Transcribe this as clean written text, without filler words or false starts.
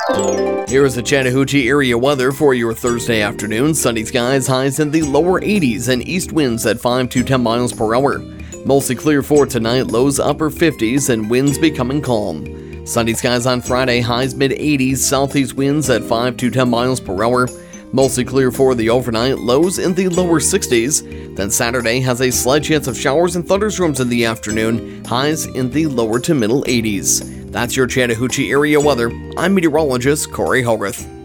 Here is the Chattahoochee area weather for your Thursday afternoon. Sunny skies, highs in the lower 80s, and east winds at 5 to 10 miles per hour. Mostly clear for tonight, lows upper 50s, and winds becoming calm. Sunny skies on Friday, highs mid-80s, southeast winds at 5 to 10 miles per hour. Mostly clear for the overnight, lows in the lower 60s. Then Saturday has a slight chance of showers and thunderstorms in the afternoon, highs in the lower to middle 80s. That's your Chattahoochee area weather. I'm meteorologist Corey Hogarth.